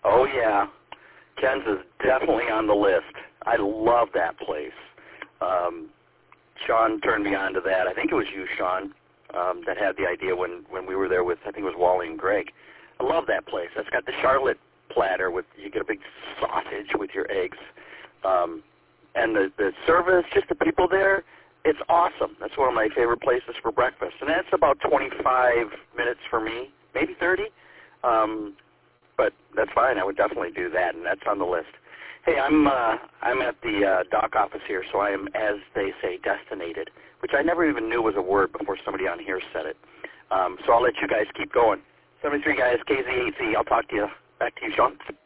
Oh, yeah. Ken's is definitely on the list. I love that place. Sean turned me on to that. I think it was you, Sean, that had the idea when we were there with, I think it was Wally and Greg. I love that place. That's got the Charlotte platter with, you get a big sausage with your eggs. And the service, just the people there, it's awesome. That's one of my favorite places for breakfast. And that's about 25 minutes for me, maybe 30. But that's fine. I would definitely do that, and that's on the list. Hey, I'm at the dock office here, so I am, as they say, destinated, which I never even knew was a word before somebody on here said it. So I'll let you guys keep going. 73 guys, KZ8Z. I'll talk to you. Back to you, Sean.